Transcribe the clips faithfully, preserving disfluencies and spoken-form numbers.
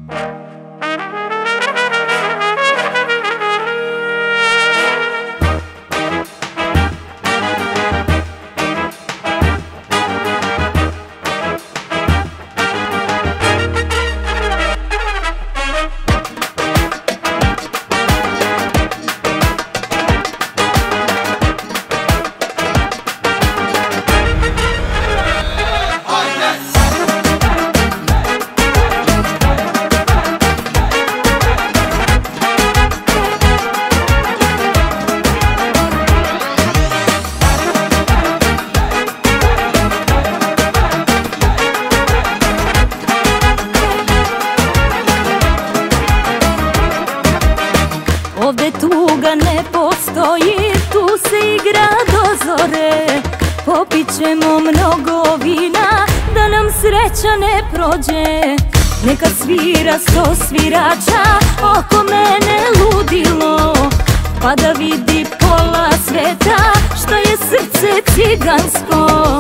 Ovde tuga ne postoji, tu se igra do zore. Popit ćemo mnogo vina, da nam sreća ne prođe. Neka svira sto svirača, oko mene ludilo, pa da vidi pola sveta što je srce cigansko.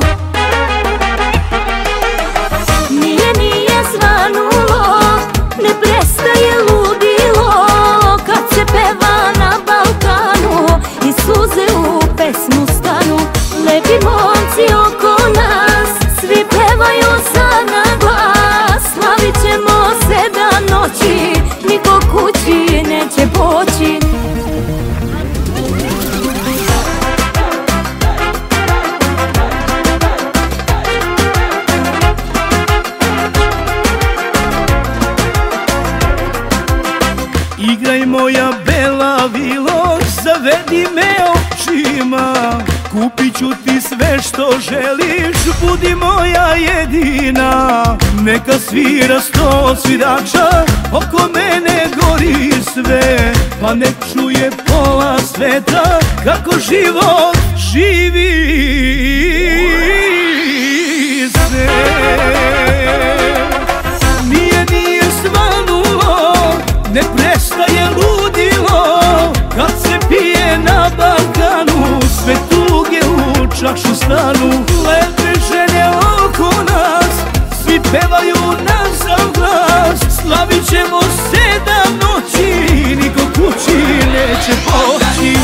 Nije, nije zvanulo, ne prestaje ludilo, kad se peva na Balkanu i suze u pesmu stanu. Lepi momci oko nas, svi pevaju sad na glas. Slavit ćemo sedam noći, niko kući neće poći. Igraj moja bela vilo, zavedi me očima. Kupit ću ti sve što želiš, budi moja jedina. Neka svira sto svirača, oko mene gori sve, pa nek čuje pola sveta kako život živi se. Nije, nije svanulo, ne prestaje ludilo, kad se pije na Balkanu, sve tuge u čašu stanu. Lepe žene oko nas, svi pevaju nam za glas. Slavit ćemo sedam noći, niko kući neće poći.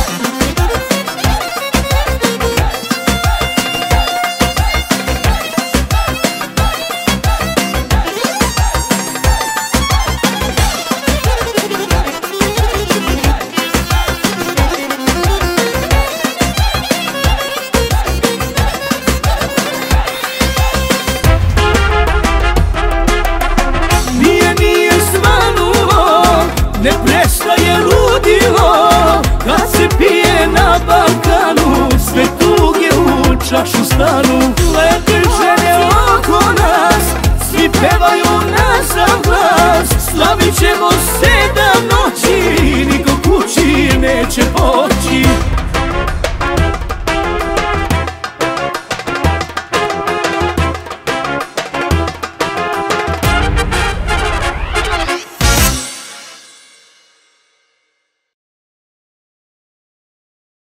Ne prestaje ludilo, kad se pije na Balkanu, sve tuge u čašu stanu. Lepe žene oko nas, svi pevaju nas za